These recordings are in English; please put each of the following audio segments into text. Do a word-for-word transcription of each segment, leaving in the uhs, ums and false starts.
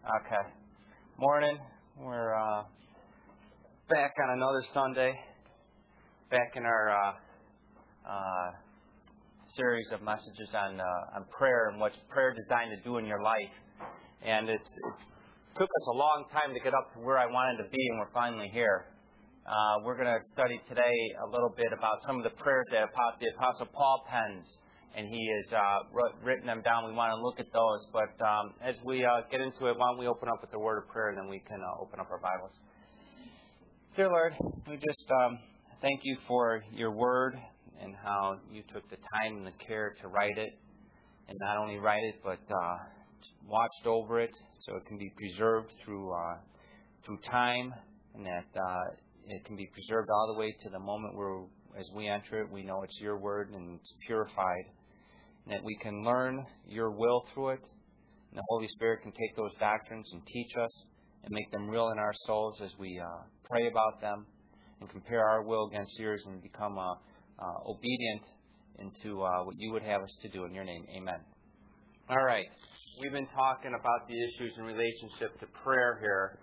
Okay. Morning. We're uh, back on another Sunday. Back in our uh, uh, series of messages on uh, on prayer and what's prayer designed to do in your life. And it's it's took us a long time to get up to where I wanted to be, and we're finally here. Uh, we're going to study today a little bit about some of the prayers that the Apostle Paul pens. And he has uh, written them down. We want to look at those. But um, as we uh, get into it, why don't we open up with the word of prayer, and then we can uh, open up our Bibles. Dear Lord, we just um, thank you for your word and how you took the time and the care to write it. And not only write it, but uh, watched over it so it can be preserved through, uh, through time. And that uh, it can be preserved all the way to the moment where, as we enter it, we know it's your word and it's purified. And that we can learn your will through it. And the Holy Spirit can take those doctrines and teach us and make them real in our souls as we uh, pray about them and compare our will against yours and become uh, uh, obedient into uh, what you would have us to do. In your name, amen. All right. We've been talking about the issues in relationship to prayer here.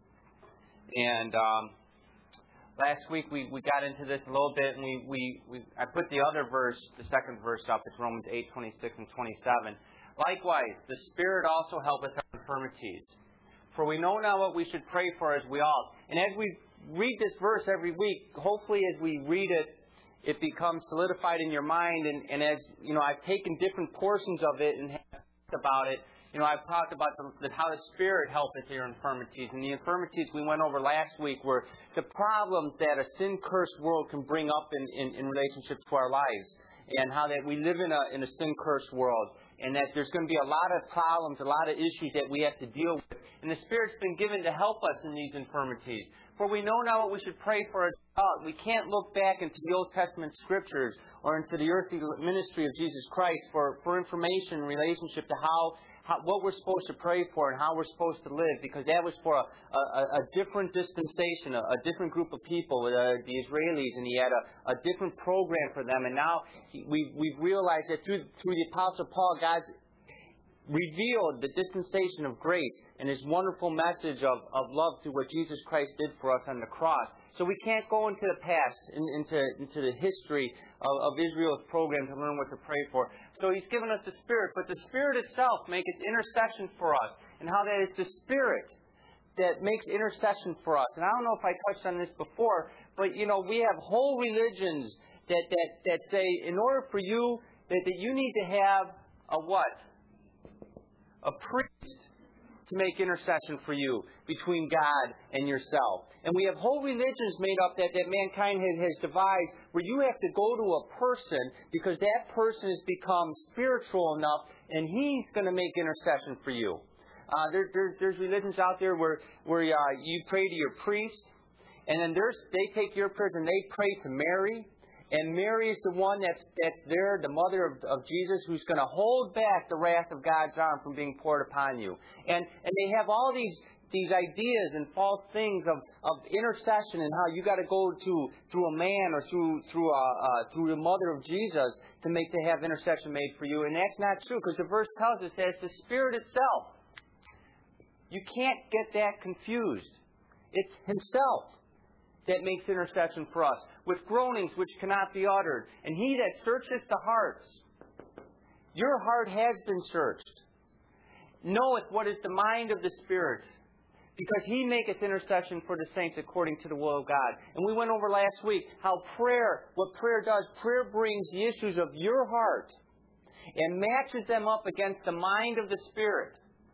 And um, last week we, we got into this a little bit, and we, we, we I put the other verse, the second verse up. It's Romans eight, twenty-six and twenty-seven. Likewise, the Spirit also helpeth our infirmities. For we know now what we should pray for as we ought. And as we read this verse every week, hopefully as we read it, it becomes solidified in your mind. And, and as you know, I've taken different portions of it and have talked about it. You know, I've talked about the, how the Spirit helpeth your infirmities. And the infirmities we went over last week were the problems that a sin-cursed world can bring up in, in, in relationship to our lives. And how that we live in a, in a sin-cursed world. And that there's going to be a lot of problems, a lot of issues that we have to deal with. And the Spirit's been given to help us in these infirmities. For we know now what we should pray for. We can't look back into the Old Testament Scriptures or into the earthly ministry of Jesus Christ for, for information in relationship to how, how what we're supposed to pray for and how we're supposed to live, because that was for a, a, a different dispensation, a, a different group of people, uh, the Israelis, and he had a, a different program for them. And now he, we, we've realized that through, through the Apostle Paul, God's revealed the dispensation of grace and His wonderful message of, of love through what Jesus Christ did for us on the cross. So we can't go into the past, in, into, into the history of, of Israel's program to learn what to pray for. So He's given us the Spirit, but the Spirit itself makes intercession for us, and how that is the Spirit that makes intercession for us. And I don't know if I touched on this before, but you know, we have whole religions that, that, that say in order for you, that, that you need to have a what? A priest to make intercession for you between God and yourself. And we have whole religions made up that, that mankind has, has devised where you have to go to a person because that person has become spiritual enough and he's going to make intercession for you. Uh, there, there, there's religions out there where, where uh, you pray to your priest, and then there's, they take your prayers and they pray to Mary. And Mary is the one that's that's there, the mother of, of Jesus, who's going to hold back the wrath of God's arm from being poured upon you. And and they have all these these ideas and false things of, of intercession and how you got to go to through a man or through through a, uh, through the mother of Jesus to make to have intercession made for you. And that's not true, because the verse tells us that it's the Spirit itself. You can't get that confused. It's Himself that makes intercession for us, with groanings which cannot be uttered. And He that searcheth the hearts, your heart has been searched, knoweth what is the mind of the Spirit, because He maketh intercession for the saints according to the will of God. And we went over last week how prayer, what prayer does, prayer brings the issues of your heart and matches them up against the mind of the Spirit.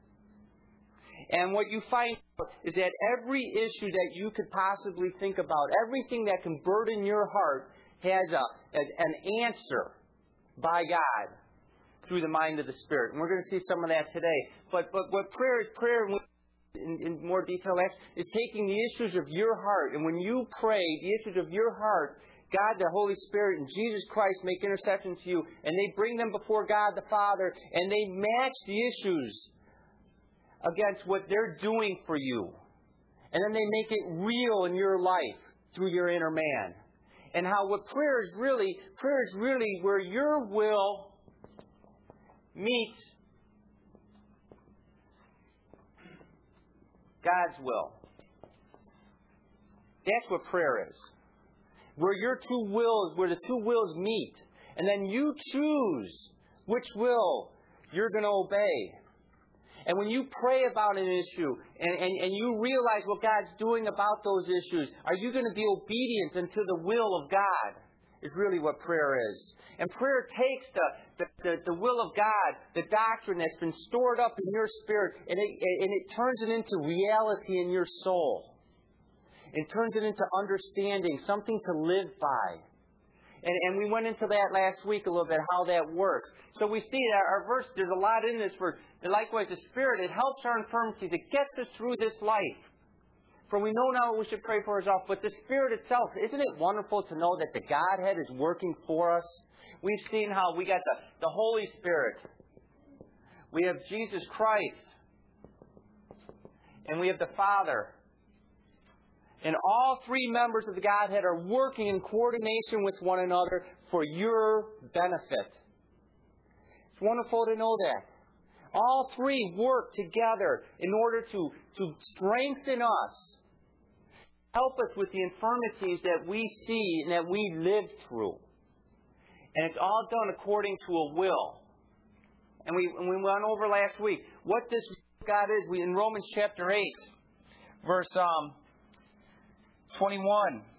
And what you find is that every issue that you could possibly think about, everything that can burden your heart, has a, a an answer by God through the mind of the Spirit. And we're going to see some of that today. But but what prayer is, prayer in, in more detail, is taking the issues of your heart. And when you pray, the issues of your heart, God, the Holy Spirit, and Jesus Christ make intercession to you. And they bring them before God the Father. And they match the issues against what they're doing for you. And then they make it real in your life through your inner man. And how what prayer is really, prayer is really where your will meets God's will. That's what prayer is. Where your two wills, where the two wills meet. And then you choose which will you're going to obey. And when you pray about an issue and, and, and you realize what God's doing about those issues, are you going to be obedient unto the will of God? Is really what prayer is. And prayer takes the, the, the, the will of God, the doctrine that's been stored up in your spirit, and it, and it turns it into reality in your soul. It turns it into understanding, something to live by. And, and we went into that last week a little bit, how that works. So we see that our verse, there's a lot in this verse. And likewise, the Spirit, it helps our infirmities. It gets us through this life. For we know now what we should pray for ourselves. But the Spirit itself, isn't it wonderful to know that the Godhead is working for us? We've seen how we got the, the Holy Spirit. We have Jesus Christ. And we have the Father. And all three members of the Godhead are working in coordination with one another for your benefit. It's wonderful to know that. All three work together in order to, to strengthen us. Help us with the infirmities that we see and that we live through. And it's all done according to a will. And we, and we went over last week what this God is. We in Romans chapter eight, verse um, twenty-one.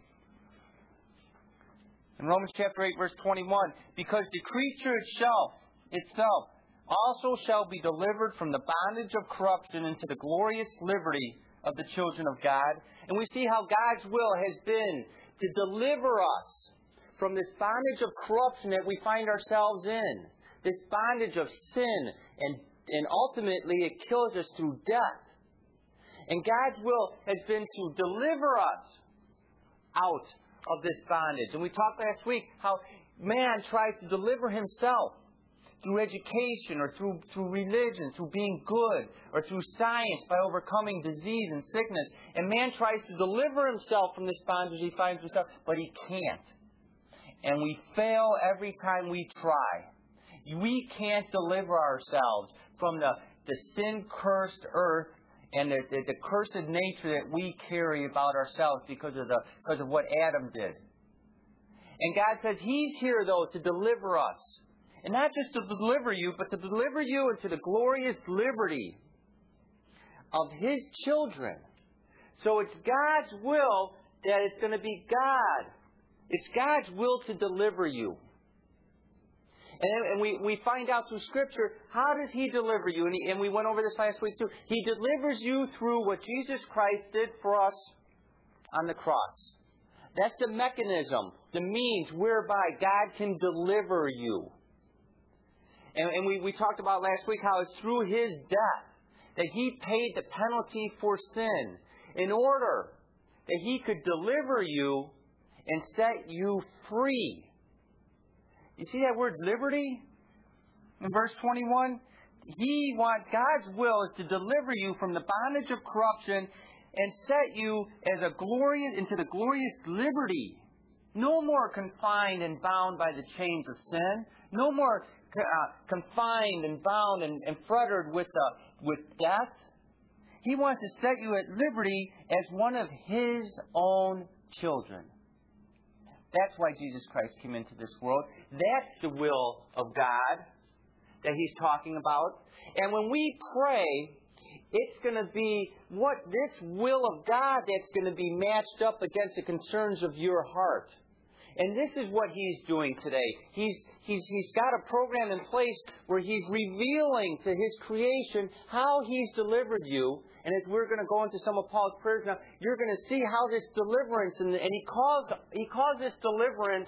In Romans chapter eight, verse twenty-one. Because the creature itself, itself also shall be delivered from the bondage of corruption into the glorious liberty of the children of God. And we see how God's will has been to deliver us from this bondage of corruption that we find ourselves in. This bondage of sin. And, and ultimately it kills us through death. And God's will has been to deliver us out of this bondage. And we talked last week how man tries to deliver himself through education or through, through religion, through being good, or through science by overcoming disease and sickness. And man tries to deliver himself from this bondage he finds himself, but he can't. And we fail every time we try. We can't deliver ourselves from the, the sin-cursed earth and the, the, the cursed nature that we carry about ourselves because of the because of what Adam did. And God says He's here, though, to deliver us. And not just to deliver you, but to deliver you into the glorious liberty of His children. So it's God's will that it's going to be God. It's God's will to deliver you. And, and we, we find out through Scripture, how does He deliver you? And, he, and we went over this last week too. He delivers you through what Jesus Christ did for us on the cross. That's the mechanism, the means whereby God can deliver you. And, and we, we talked about last week how it's through His death that He paid the penalty for sin in order that He could deliver you and set you free. You see that word liberty in verse twenty-one? He wants, God's will is to deliver you from the bondage of corruption and set you as a glorious into the glorious liberty. No more confined and bound by the chains of sin. No more uh, confined and bound and, and fettered with uh, with death. He wants to set you at liberty as one of His own children. That's why Jesus Christ came into this world. That's the will of God that He's talking about. And when we pray, it's going to be what this will of God that's going to be matched up against the concerns of your heart. And this is what He's doing today. He's, he's, he's got a program in place where He's revealing to His creation how He's delivered you. And as we're going to go into some of Paul's prayers now, you're going to see how this deliverance, and, and he calls he calls this deliverance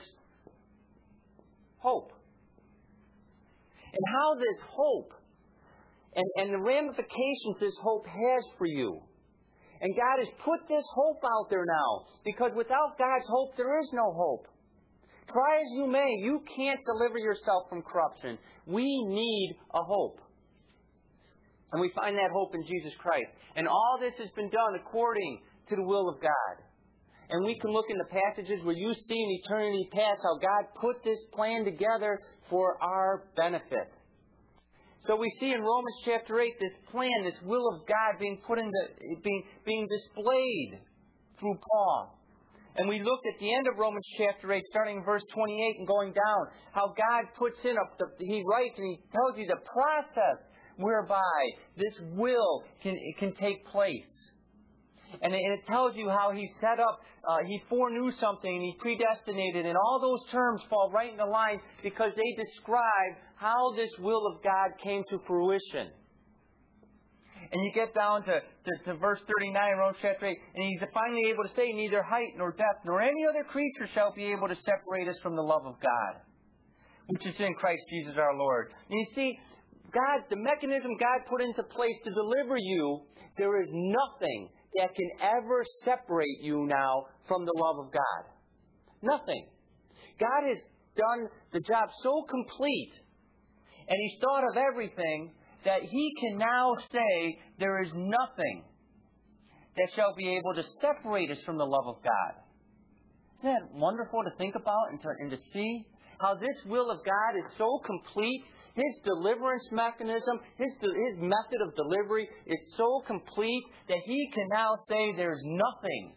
hope. And how this hope and, and the ramifications this hope has for you. And God has put this hope out there now. Because without God's hope, there is no hope. Try as you may, you can't deliver yourself from corruption. We need a hope. And we find that hope in Jesus Christ. And all this has been done according to the will of God. And we can look in the passages where you see in eternity past how God put this plan together for our benefit. So we see in Romans chapter eight this plan, this will of God being put into, being, being displayed through Paul. And we looked at the end of Romans chapter eight, starting in verse twenty-eight and going down, how God puts in, a, the, He writes and He tells you the process whereby this will can, can take place. And it, and it tells you how He set up, uh, He foreknew something, and He predestinated, and all those terms fall right in the line because they describe how this will of God came to fruition. And you get down to, to, to verse thirty-nine, Romans chapter eight, and He's finally able to say, neither height nor depth nor any other creature shall be able to separate us from the love of God, which is in Christ Jesus our Lord. And you see, God, the mechanism God put into place to deliver you, there is nothing that can ever separate you now from the love of God. Nothing. God has done the job so complete, and He's thought of everything, that He can now say there is nothing that shall be able to separate us from the love of God. Isn't that wonderful to think about and to, and to see? How this will of God is so complete. His deliverance mechanism, His, His method of delivery is so complete that He can now say there's nothing,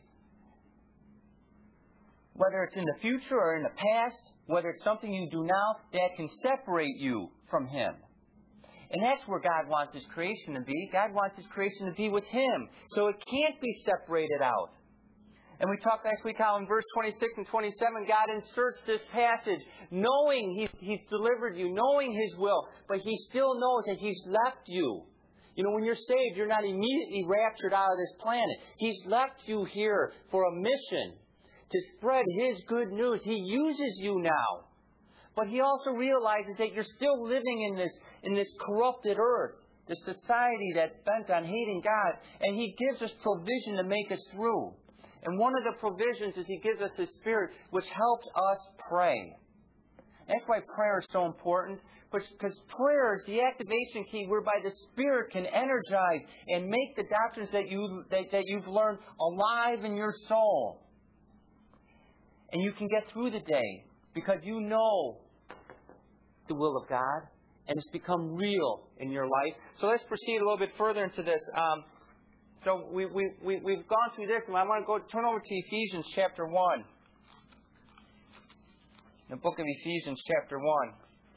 whether it's in the future or in the past, whether it's something you do now, that can separate you from Him. And that's where God wants His creation to be. God wants His creation to be with Him. So it can't be separated out. And we talked last week how in verse twenty-six and twenty-seven, God inserts this passage, knowing He's, he's delivered you, knowing His will, but He still knows that He's left you. You know, when you're saved, you're not immediately raptured out of this planet. He's left you here for a mission to spread His good news. He uses you now. But He also realizes that you're still living in this in this corrupted earth, this society that's bent on hating God, and He gives us provision to make us through. And one of the provisions is He gives us His Spirit, which helps us pray. That's why prayer is so important, because prayer is the activation key whereby the Spirit can energize and make the doctrines that, you, that, that you've learned alive in your soul. And you can get through the day because you know the will of God, and it's become real in your life. So let's proceed a little bit further into this. Um, so we, we, we, we've gone through this, and I want to go turn over to Ephesians chapter one. The book of Ephesians chapter one.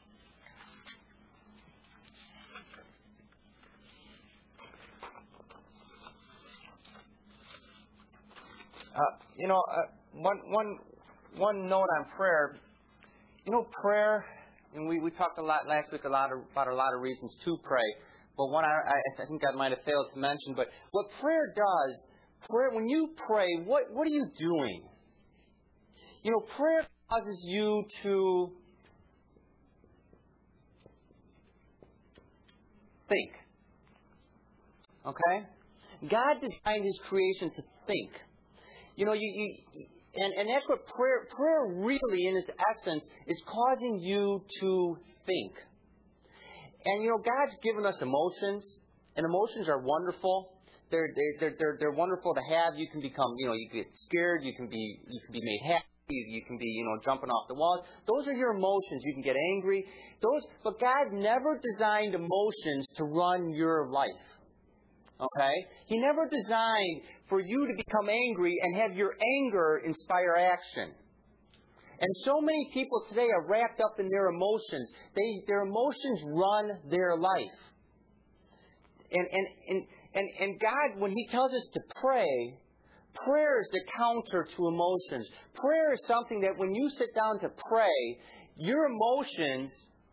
Uh, you know, uh, one, one, one note on prayer. You know, prayer... And we, we talked a lot last week a lot of, about a lot of reasons to pray. But one I, I think I might have failed to mention. But what prayer does, prayer when you pray, what, what are you doing? You know, prayer causes you to think. Okay? God designed His creation to think. You know, you... you And, and that's what prayer, prayer really, in its essence, is causing you to think. And, you know, God's given us emotions, and emotions are wonderful. They're, they're, they're, they're wonderful to have. You can become, you know, you get scared. You can be, you can be made happy. You can be, you know, jumping off the walls. Those are your emotions. You can get angry. Those, but God never designed emotions to run your life. Okay? He never designed for you to become angry and have your anger inspire action. And so many people today are wrapped up in their emotions. They, their emotions run their life. And, and, and, and, and God, when He tells us to pray, prayer is the counter to emotions. Prayer is something that when you sit down to pray, your emotions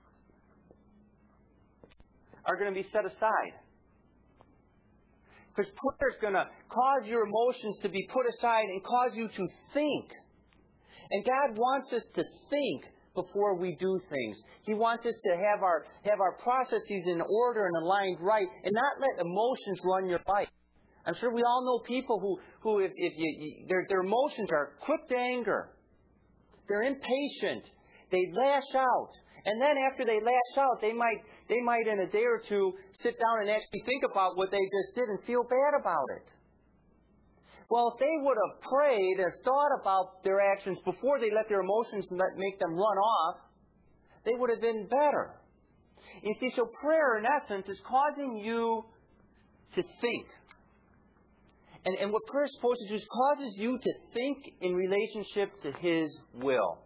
are going to be set aside. Because prayer is going to cause your emotions to be put aside and cause you to think. And God wants us to think before we do things. He wants us to have our have our processes in order and aligned right, and not let emotions run your life. I'm sure we all know people who, who if, if you, you, their, their emotions are quick to anger. They're impatient. They lash out. And then after they lash out, they might, they might in a day or two sit down and actually think about what they just did and feel bad about it. Well, if they would have prayed and thought about their actions before they let their emotions let, make them run off, they would have been better. You see, so prayer, in essence, is causing you to think. And, and what prayer is supposed to do is causes you to think in relationship to His will.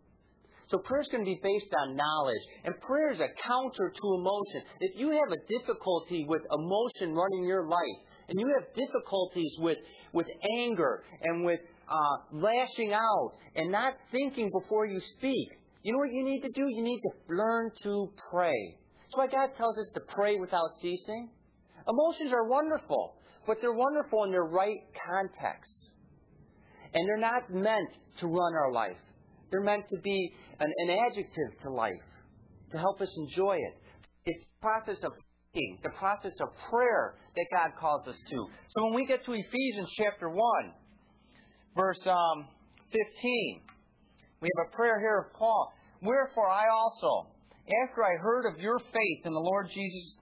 So prayer is going to be based on knowledge. And prayer is a counter to emotion. If you have a difficulty with emotion running your life, and you have difficulties with, with anger and with uh, lashing out and not thinking before you speak, you know what you need to do? You need to learn to pray. That's why God tells us to pray without ceasing. Emotions are wonderful, but they're wonderful in their right context. And they're not meant to run our life. They're meant to be an, an adjective to life, to help us enjoy it. It's the process of thinking, the process of prayer that God calls us to. So when we get to Ephesians chapter one, verse um, fifteen, we have a prayer here of Paul. Wherefore I also, after I heard of your faith in the Lord Jesus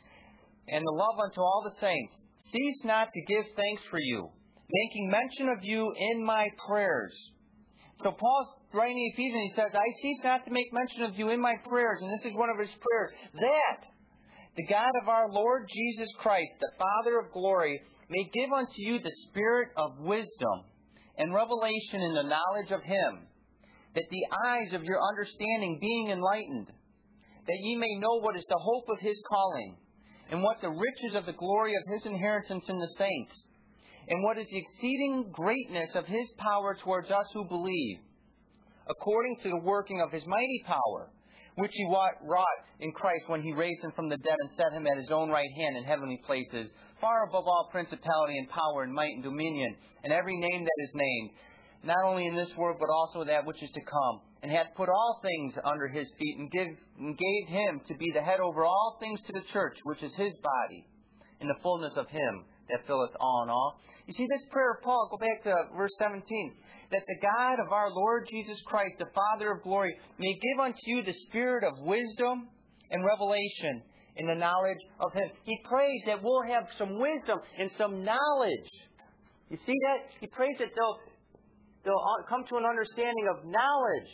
and the love unto all the saints, cease not to give thanks for you, making mention of you in my prayers. So Paul's writing in Ephesians, he says, I cease not to make mention of you in my prayers, and this is one of his prayers, that the God of our Lord Jesus Christ, the Father of glory, may give unto you the spirit of wisdom and revelation in the knowledge of Him, that the eyes of your understanding being enlightened, that ye may know what is the hope of His calling, and what the riches of the glory of His inheritance in the saints, and what is the exceeding greatness of His power towards us who believe, according to the working of His mighty power, which He wrought in Christ when He raised Him from the dead and set Him at His own right hand in heavenly places, far above all principality and power and might and dominion, and every name that is named, not only in this world, but also that which is to come, and hath put all things under His feet, and, give, and gave Him to be the head over all things to the church, which is His body, in the fullness of Him that filleth all in all. You see, this prayer of Paul, go back to verse seventeen, that the God of our Lord Jesus Christ, the Father of glory, may give unto you the spirit of wisdom and revelation in the knowledge of Him. He prays that we'll have some wisdom and some knowledge. You see that? He prays that they'll, they'll come to an understanding of knowledge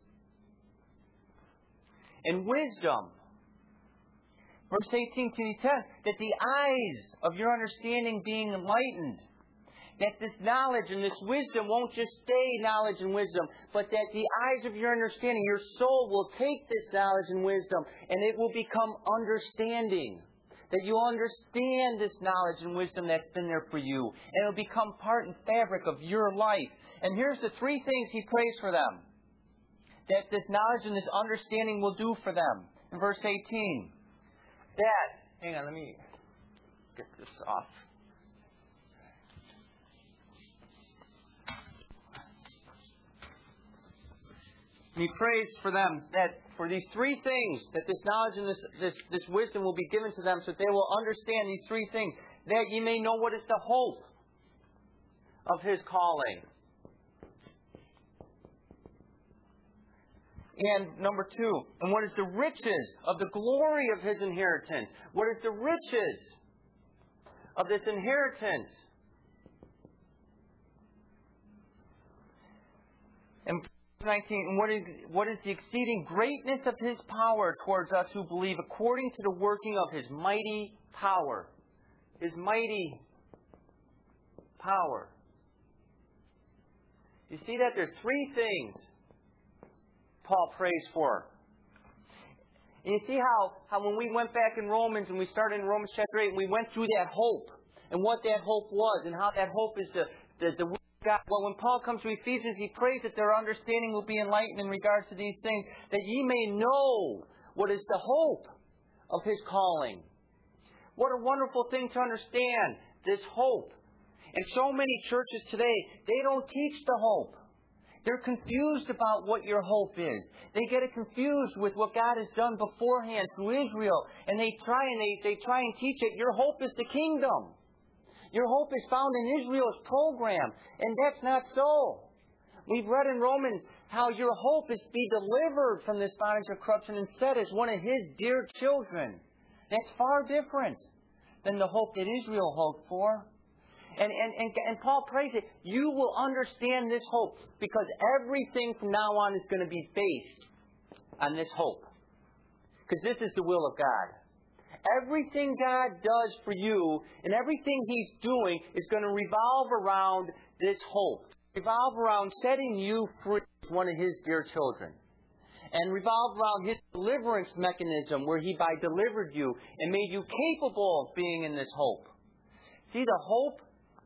and wisdom. Verse eighteen to ten, that the eyes of your understanding being enlightened, that this knowledge and this wisdom won't just stay knowledge and wisdom, but that the eyes of your understanding, your soul will take this knowledge and wisdom, and it will become understanding. That you understand this knowledge and wisdom that's been there for you, and it will become part and fabric of your life. And here's the three things he prays for them, that this knowledge and this understanding will do for them. In verse eighteen, that, hang on, let me get this off. And he prays for them that for these three things, that this knowledge and this, this, this wisdom will be given to them so that they will understand these three things. That ye may know what is the hope of His calling. And number two, and what is the riches of the glory of His inheritance? What is the riches of this inheritance? And nineteen, and what is, what is the exceeding greatness of His power towards us who believe, according to the working of His mighty power. His mighty power. You see that? There's three things Paul prays for. And you see how, how when we went back in Romans, and we started in Romans chapter eight, and we went through that hope, and what that hope was, and how that hope is the, the, the God. Well, when Paul comes to Ephesians, he prays that their understanding will be enlightened in regards to these things, that ye may know what is the hope of His calling. What a wonderful thing to understand, this hope. And so many churches today, they don't teach the hope. They're confused about what your hope is. They get it confused with what God has done beforehand through Israel. And they try and they, they try and teach it, your hope is the kingdom. Your hope is found in Israel's program. And that's not so. We've read in Romans how your hope is to be delivered from this bondage of corruption and set as one of His dear children. That's far different than the hope that Israel hoped for. And, and, and, and Paul prays that you will understand this hope, because everything from now on is going to be based on this hope. Because this is the will of God. Everything God does for you and everything He's doing is going to revolve around this hope. Revolve around setting you free as one of His dear children. And revolve around His deliverance mechanism where He by delivered you and made you capable of being in this hope. See the hope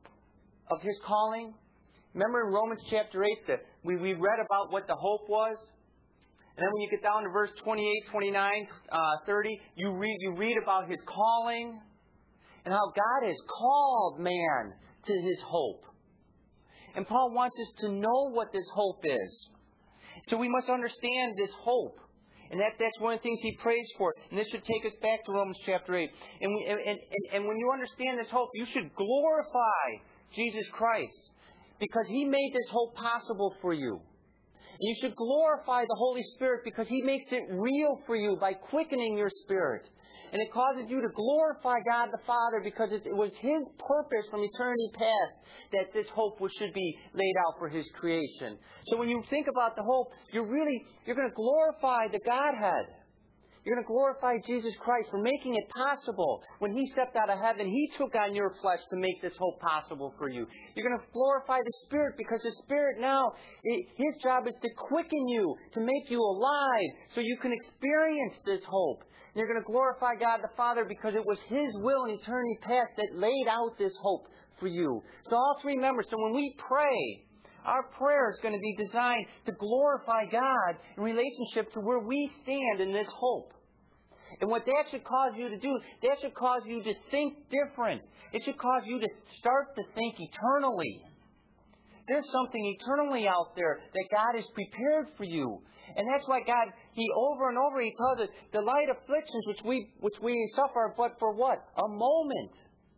of His calling? Remember in Romans chapter eight that we, we read about what the hope was? And then when you get down to verse twenty-eight, twenty-nine, uh, thirty, you read, you read about His calling and how God has called man to His hope. And Paul wants us to know what this hope is. So we must understand this hope. And that, that's one of the things he prays for. And this should take us back to Romans chapter eight. And, we, and, and, and when you understand this hope, you should glorify Jesus Christ. Because He made this hope possible for you. And you should glorify the Holy Spirit because He makes it real for you by quickening your spirit. And it causes you to glorify God the Father because it was His purpose from eternity past that this hope should be laid out for His creation. So when you think about the hope, you're really, you're going to glorify the Godhead. You're going to glorify Jesus Christ for making it possible. When He stepped out of heaven, He took on your flesh to make this hope possible for you. You're going to glorify the Spirit because the Spirit now, His job is to quicken you, to make you alive so you can experience this hope. And you're going to glorify God the Father because it was His will in eternity past that laid out this hope for you. So all three members. So when we pray, our prayer is going to be designed to glorify God in relationship to where we stand in this hope. And what that should cause you to do, that should cause you to think different. It should cause you to start to think eternally. There's something eternally out there that God has prepared for you. And that's why God, He over and over, He tells us, the light afflictions which we, which we suffer, but for what? A moment.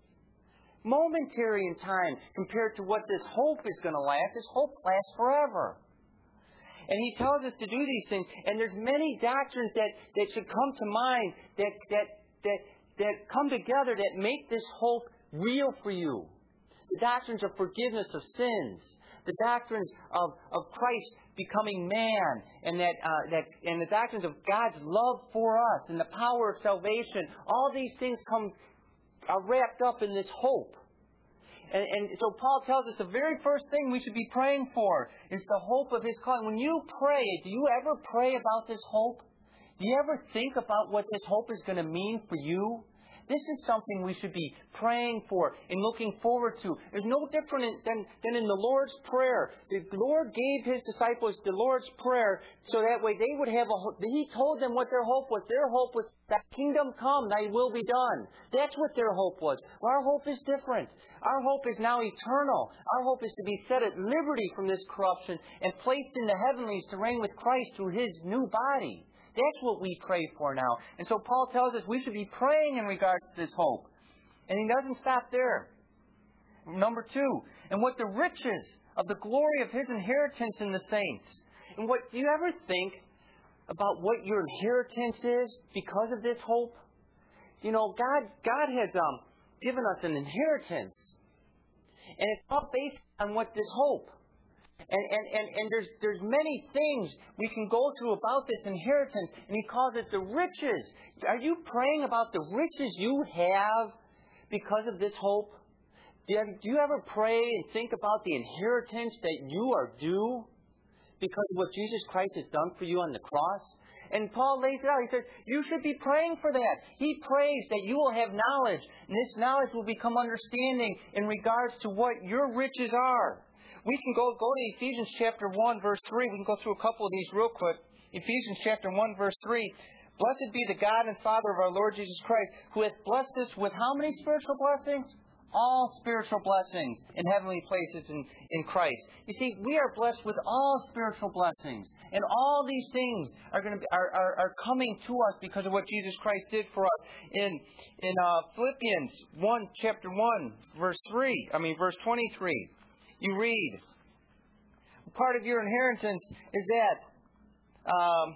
Momentary in time compared to what this hope is going to last. This hope lasts forever. And He tells us to do these things. And there's many doctrines that, that should come to mind that, that, that, that come together that make this hope real for you. The doctrines of forgiveness of sins. The doctrines of, of Christ becoming man. And that, uh, that and the doctrines of God's love for us. And the power of salvation. All these things come are wrapped up in this hope. And, and so Paul tells us the very first thing we should be praying for is the hope of His calling. When you pray, do you ever pray about this hope? Do you ever think about what this hope is going to mean for you? This is something we should be praying for and looking forward to. There's no different in, than, than in the Lord's Prayer. The Lord gave His disciples the Lord's Prayer so that way they would have a hope. He told them what their hope was. Their hope was, "Thy kingdom come, Thy will be done." That's what their hope was. Well, our hope is different. Our hope is now eternal. Our hope is to be set at liberty from this corruption and placed in the heavenlies to reign with Christ through His new body. That's what we pray for now. And so Paul tells us we should be praying in regards to this hope. And he doesn't stop there. Number two, and what the riches of the glory of His inheritance in the saints. And what do you ever think about what your inheritance is because of this hope? You know, God God has um, given us an inheritance. And it's all based on what this hope. And, and, and, and there's there's many things we can go through about this inheritance. And he calls it the riches. Are you praying about the riches you have because of this hope? Do you, ever, do you ever pray and think about the inheritance that you are due because of what Jesus Christ has done for you on the cross? And Paul lays it out. He says, you should be praying for that. He prays that you will have knowledge. And this knowledge will become understanding in regards to what your riches are. We can go, go to Ephesians chapter one, verse three. We can go through a couple of these real quick. Ephesians chapter one, verse three. Blessed be the God and Father of our Lord Jesus Christ, who hath blessed us with how many spiritual blessings? All spiritual blessings in heavenly places in, in Christ. You see, we are blessed with all spiritual blessings. And all these things are going to be, are, are, are coming to us because of what Jesus Christ did for us. In in uh, Philippians one, chapter one, verse three, I mean verse twenty-three. You read, part of your inheritance is that, um,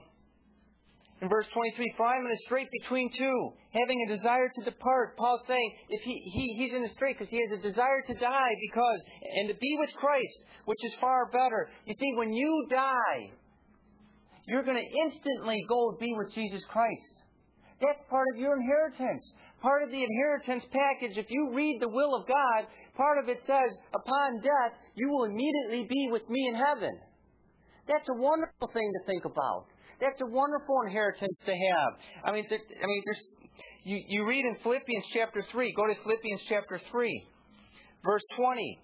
in verse twenty-three, for I am in a strait between two, having a desire to depart. Paul's saying if he, he he's in a strait because he has a desire to die because, and to be with Christ, which is far better. You see, when you die, you're going to instantly go be with Jesus Christ. That's part of your inheritance. Part of the inheritance package, if you read the will of God, part of it says, upon death, you will immediately be with me in heaven. That's a wonderful thing to think about. That's a wonderful inheritance to have. I mean, th- I mean, there's, you, you read in Philippians chapter three. Go to Philippians chapter three, verse twenty.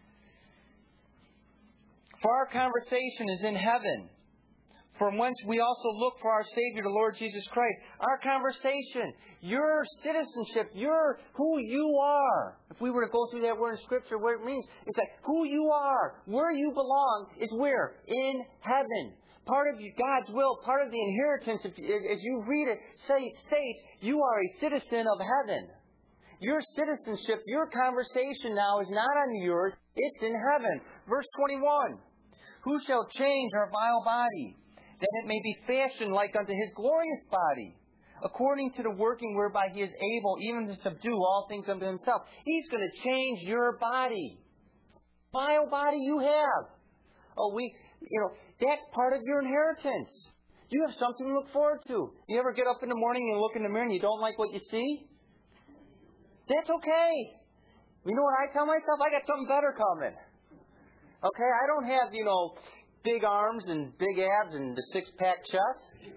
For our conversation is in heaven, from whence we also look for our Savior, the Lord Jesus Christ. Our conversation, your citizenship, your who you are. If we were to go through that word in Scripture, what it means, it's like who you are, where you belong, is where? In heaven. Part of God's will, part of the inheritance, if, if you read it, say, states, you are a citizen of heaven. Your citizenship, your conversation now is not on the earth, it's in heaven. Verse twenty-one. Who shall change our vile body, that it may be fashioned like unto His glorious body, according to the working whereby He is able even to subdue all things unto Himself. He's going to change your body. Vile body you have. Oh, we, you know, that's part of your inheritance. You have something to look forward to. You ever get up in the morning and look in the mirror and you don't like what you see? That's okay. You know what I tell myself? I got something better coming. Okay, I don't have, you know, big arms and big abs and the six-pack chest.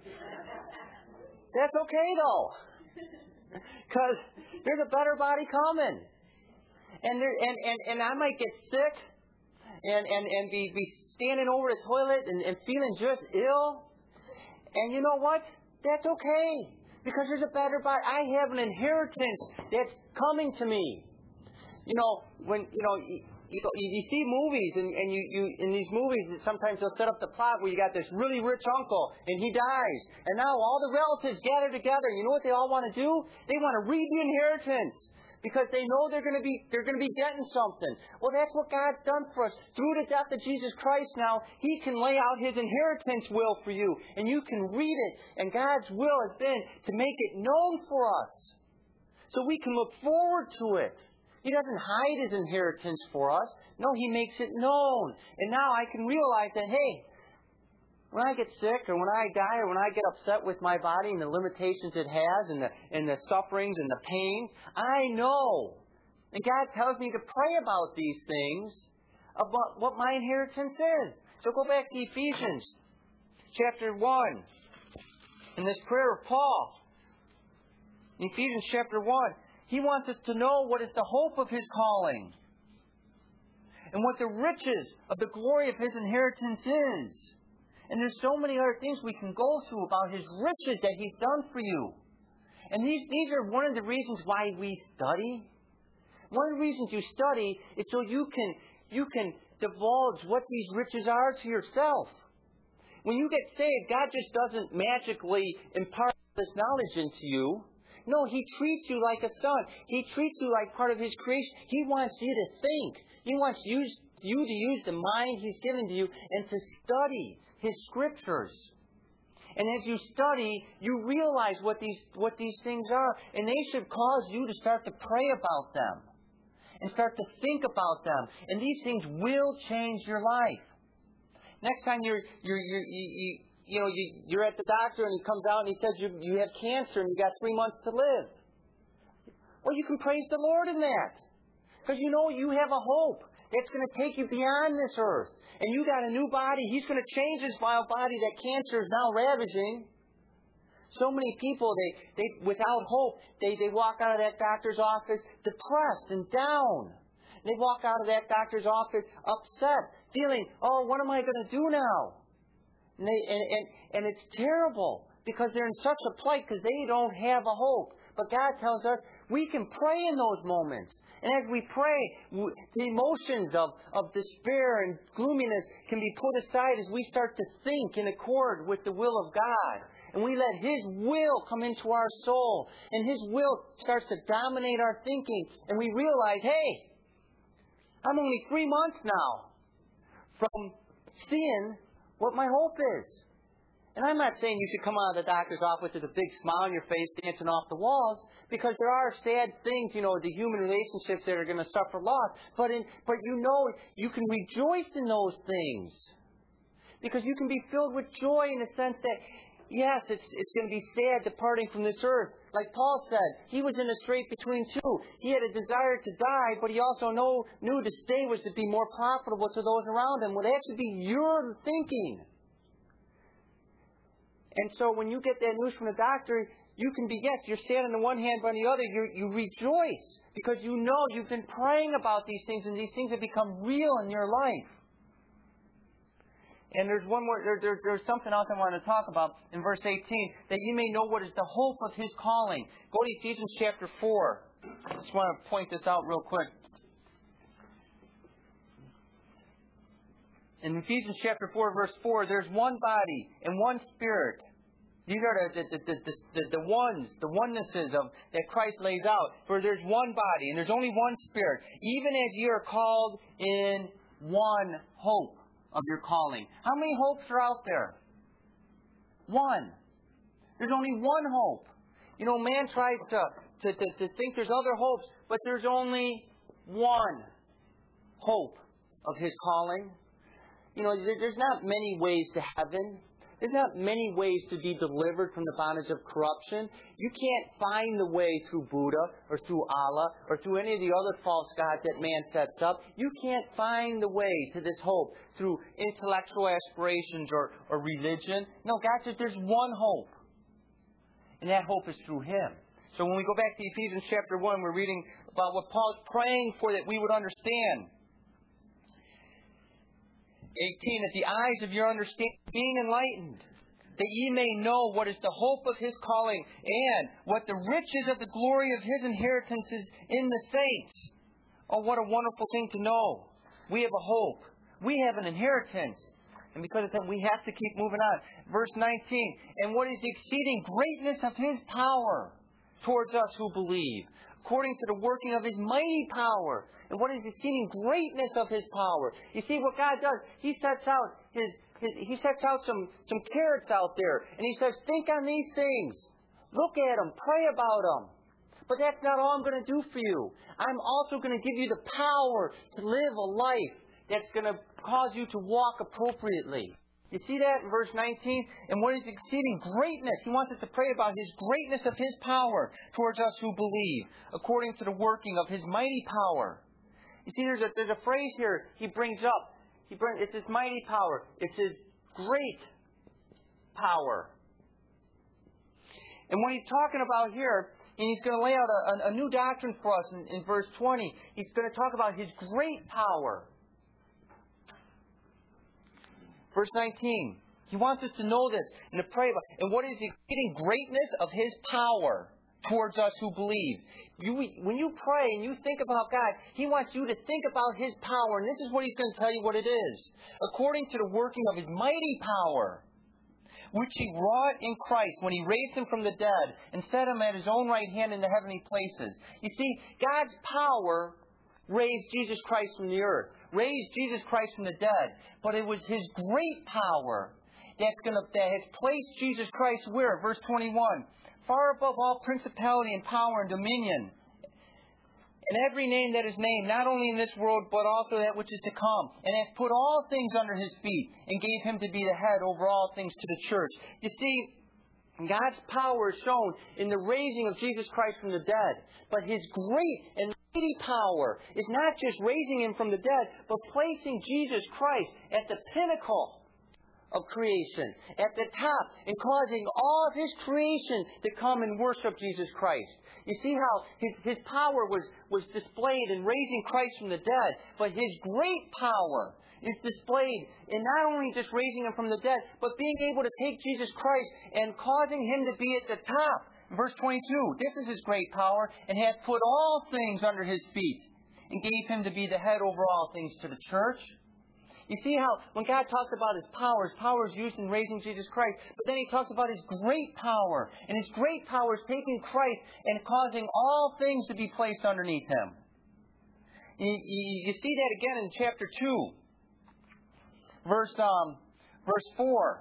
That's okay, though. Because there's a better body coming. And, there, and, and, and I might get sick and, and, and be, be standing over the toilet and, and feeling just ill. And you know what? That's okay. Because there's a better body. I have an inheritance that's coming to me. You know, when, you know... You, you see movies, and, and you, you in these movies, sometimes they'll set up the plot where you got this really rich uncle, and he dies. And now all the relatives gather together. You know what they all want to do? They want to read the inheritance. Because they know they're going to be they're going to be getting something. Well, that's what God's done for us. Through the death of Jesus Christ now, He can lay out His inheritance will for you. And you can read it. And God's will has been to make it known for us. So we can look forward to it. He doesn't hide His inheritance for us. No, He makes it known. And now I can realize that, hey, when I get sick or when I die or when I get upset with my body and the limitations it has and the, and the sufferings and the pain, I know. And God tells me to pray about these things, about what my inheritance is. So go back to Ephesians chapter one. In this prayer of Paul, in Ephesians chapter one, he wants us to know what is the hope of His calling and what the riches of the glory of His inheritance is. And there's so many other things we can go through about His riches that He's done for you. And these, these are one of the reasons why we study. One of the reasons you study is so you can, you can divulge what these riches are to yourself. When you get saved, God just doesn't magically impart this knowledge into you. No, He treats you like a son. He treats you like part of His creation. He wants you to think. He wants you, you to use the mind He's given to you and to study His Scriptures. And as you study, you realize what these, what these things are. And they should cause you to start to pray about them and start to think about them. And these things will change your life. Next time you're, you're, you're, you, you You know, you, you're at the doctor and he comes out and he says you, you have cancer and you got three months to live. Well, you can praise the Lord in that. Because you know you have a hope that's going to take you beyond this earth. And you got a new body. He's going to change this vile body that cancer is now ravaging. So many people, they, they without hope, they, they walk out of that doctor's office depressed and down. They walk out of that doctor's office upset, feeling, oh, what am I going to do now? And, they, and, and, and it's terrible because they're in such a plight because they don't have a hope. But God tells us we can pray in those moments. And as we pray, the emotions of, of despair and gloominess can be put aside as we start to think in accord with the will of God. And we let His will come into our soul. And His will starts to dominate our thinking. And we realize, hey, I'm only three months now from seeing what my hope is. And I'm not saying you should come out of the doctor's office with a big smile on your face dancing off the walls, because there are sad things, you know, the human relationships that are going to suffer loss. But in, but you know, you can rejoice in those things. Because you can be filled with joy in the sense that yes, it's it's going to be sad departing from this earth. Like Paul said, he was in a strait between two. He had a desire to die, but he also know, knew to stay was to be more profitable to those around him. Would actually be your thinking. And so when you get that news from the doctor, you can be, yes, you're sad on the one hand, but on the other, you you rejoice. Because you know you've been praying about these things, and these things have become real in your life. And there's one more, there, there, there's something else I want to talk about in verse eighteen, that you may know what is the hope of His calling. Go to Ephesians chapter four. I just want to point this out real quick. In Ephesians chapter four, verse four, there's one body and one Spirit. These are the, the, the, the, the, the ones, the onenesses of, that Christ lays out. For there's one body and there's only one Spirit. Even as you are called in one hope of your calling. How many hopes are out there? One. There's only one hope. You know, man tries to, to, to, to think there's other hopes, but there's only one hope of His calling. You know, there's not many ways to heaven. There's not many ways to be delivered from the bondage of corruption. You can't find the way through Buddha or through Allah or through any of the other false gods that man sets up. You can't find the way to this hope through intellectual aspirations or, or religion. No, God says there's one hope. And that hope is through Him. So when we go back to Ephesians chapter one, we're reading about what Paul's praying for that we would understand. eighteen, that the eyes of your understanding being enlightened, that ye may know what is the hope of His calling, and what the riches of the glory of His inheritance is in the saints. Oh, what a wonderful thing to know. We have a hope. We have an inheritance. And because of that, we have to keep moving on. Verse nineteen, and what is the exceeding greatness of His power towards us who believe, according to the working of His mighty power. And what is the exceeding greatness of His power? You see, what God does, He sets out His, his He sets out some, some carrots out there. And He says, think on these things. Look at them. Pray about them. But that's not all I'm going to do for you. I'm also going to give you the power to live a life that's going to cause you to walk appropriately. You see that in verse nineteen? And what is exceeding greatness? He wants us to pray about His greatness of His power towards us who believe, according to the working of His mighty power. You see, there's a, there's a phrase here He brings up. He brings, it's His mighty power. It's His great power. And what He's talking about here, and He's going to lay out a, a, a new doctrine for us in, in verse twenty. He's going to talk about His great power. Verse nineteen, He wants us to know this and to pray about it. And what is the exceeding greatness of His power towards us who believe? You, when you pray and you think about God, He wants you to think about His power. And this is what He's going to tell you what it is. According to the working of His mighty power, which He wrought in Christ when He raised Him from the dead and set Him at His own right hand in the heavenly places. You see, God's power raised Jesus Christ from the earth, raised Jesus Christ from the dead. But it was His great power that's going to, that has placed Jesus Christ where? Verse twenty-one. Far above all principality and power and dominion, and every name that is named, not only in this world, but also that which is to come, and hath put all things under His feet, and gave Him to be the head over all things to the church. You see, God's power is shown in the raising of Jesus Christ from the dead. But His great and mighty power is not just raising Him from the dead, but placing Jesus Christ at the pinnacle of creation, at the top, and causing all of His creation to come and worship Jesus Christ. You see how His, his power was, was displayed in raising Christ from the dead, but His great power is displayed in not only just raising Him from the dead, but being able to take Jesus Christ and causing Him to be at the top. Verse twenty-two, this is His great power, and hath put all things under His feet, and gave Him to be the head over all things to the church. You see how when God talks about His power, His power is used in raising Jesus Christ, but then He talks about His great power. And His great power is taking Christ and causing all things to be placed underneath Him. You, you, you see that again in chapter two, verse, um, verse four.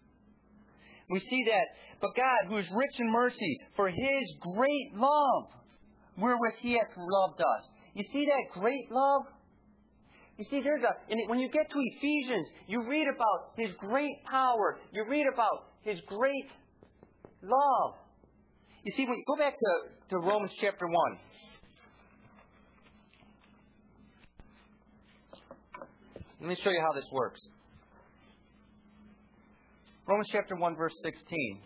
We see that, but God, who is rich in mercy, for His great love, wherewith He hath loved us. You see that great love? You see, there's a, and when you get to Ephesians, you read about His great power. You read about His great love. You see, when you go back to, to Romans chapter one. Let me show you how this works. Romans chapter one, verse sixteen.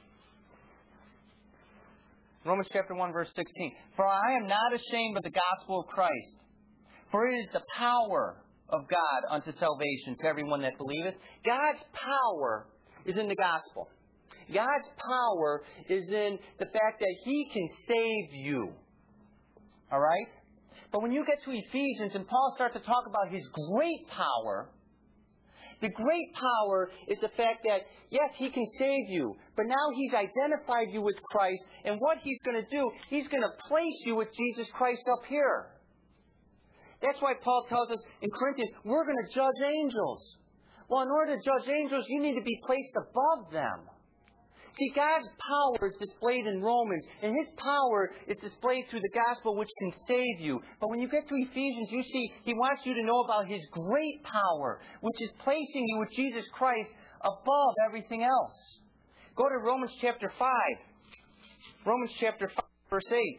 Romans chapter one, verse sixteen. For I am not ashamed of the gospel of Christ, for it is the power of God unto salvation to everyone that believeth. God's power is in the gospel. God's power is in the fact that He can save you. All right? But when you get to Ephesians and Paul starts to talk about His great power, the great power is the fact that, yes, He can save you, but now He's identified you with Christ, and what He's going to do, He's going to place you with Jesus Christ up here. That's why Paul tells us in Corinthians, we're going to judge angels. Well, in order to judge angels, you need to be placed above them. See, God's power is displayed in Romans, and His power is displayed through the gospel, which can save you. But when you get to Ephesians, you see He wants you to know about His great power, which is placing you with Jesus Christ above everything else. Go to Romans chapter five. Romans chapter five, verse eight.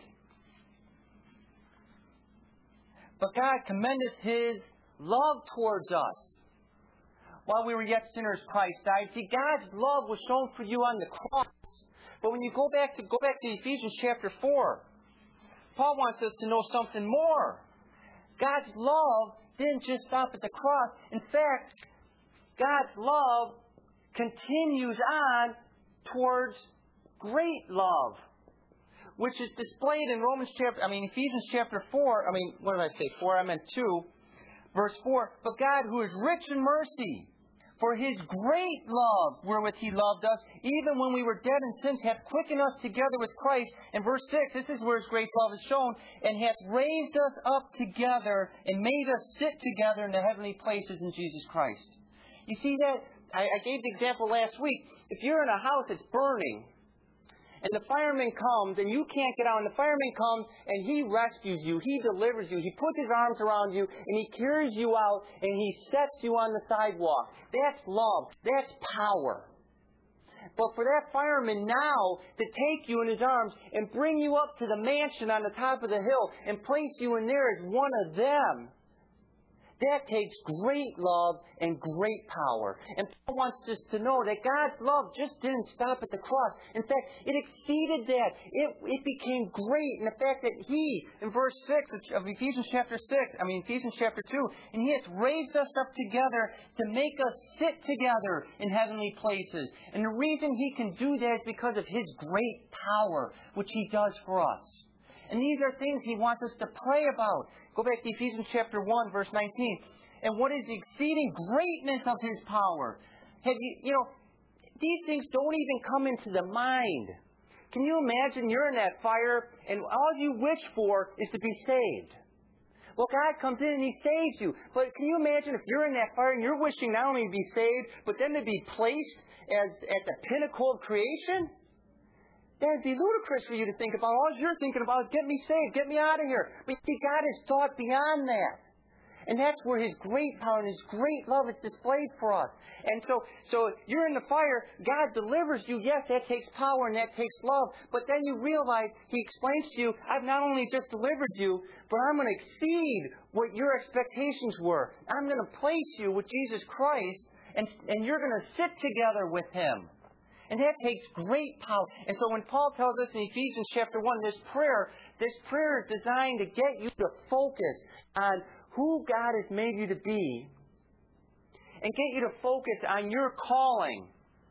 But God commendeth His love towards us. While we were yet sinners, Christ died. See, God's love was shown for you on the cross. But when you go back to go back to Ephesians chapter four, Paul wants us to know something more. God's love didn't just stop at the cross. In fact, God's love continues on towards great love, which is displayed in Romans chapter, I mean Ephesians chapter four. I mean, what did I say? Four. I meant two. Verse four. But God, who is rich in mercy, for His great love wherewith He loved us, even when we were dead in sins, hath quickened us together with Christ. And verse six, this is where His great love is shown, and hath raised us up together and made us sit together in the heavenly places in Jesus Christ. You see that? I, I gave the example last week. If you're in a house that's burning, and the fireman comes, and you can't get out, and the fireman comes, and he rescues you, he delivers you, he puts his arms around you, and he carries you out, and he sets you on the sidewalk. That's love. That's power. But for that fireman now to take you in his arms and bring you up to the mansion on the top of the hill and place you in there as one of them, that takes great love and great power. And Paul wants us to know that God's love just didn't stop at the cross. In fact, it exceeded that. It, it became great in the fact that He, in verse six of Ephesians chapter six, I mean Ephesians chapter two, and He has raised us up together to make us sit together in heavenly places. And the reason He can do that is because of His great power, which He does for us. And these are things He wants us to pray about. Go back to Ephesians chapter one, verse nineteen. And what is the exceeding greatness of His power? Have you, you know, these things don't even come into the mind. Can you imagine you're in that fire and all you wish for is to be saved? Well, God comes in and He saves you. But can you imagine if you're in that fire and you're wishing not only to be saved, but then to be placed as at the pinnacle of creation? That would be ludicrous for you to think about. All you're thinking about is get me saved, get me out of here. But see, God has thought beyond that. And that's where His great power and His great love is displayed for us. And so, so you're in the fire, God delivers you. Yes, that takes power and that takes love. But then you realize He explains to you, I've not only just delivered you, but I'm going to exceed what your expectations were. I'm going to place you with Jesus Christ, and, and you're going to sit together with Him. And that takes great power. And so when Paul tells us in Ephesians chapter one, this prayer, this prayer is designed to get you to focus on who God has made you to be and get you to focus on your calling,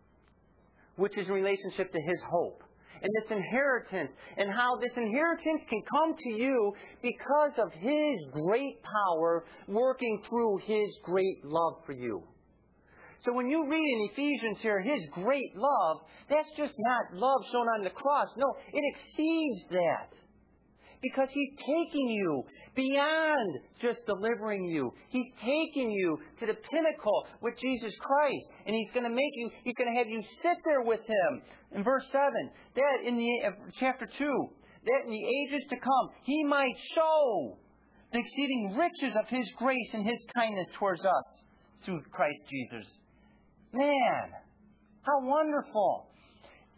which is in relationship to His hope. And this inheritance, and how this inheritance can come to you because of His great power working through His great love for you. So when you read in Ephesians here, His great love, that's just not love shown on the cross. No, it exceeds that. Because He's taking you beyond just delivering you. He's taking you to the pinnacle with Jesus Christ. And He's going to make you, He's going to have you sit there with Him. In verse seven, that in the uh, chapter two, that in the ages to come, He might show the exceeding riches of His grace and His kindness towards us through Christ Jesus. Man, how wonderful.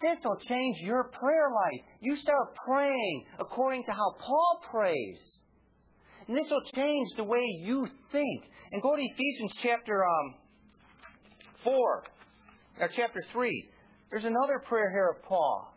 this will change your prayer life. You start praying according to how Paul prays. And this will change the way you think. And go to Ephesians chapter um, four, or chapter three. There's another prayer here of Paul.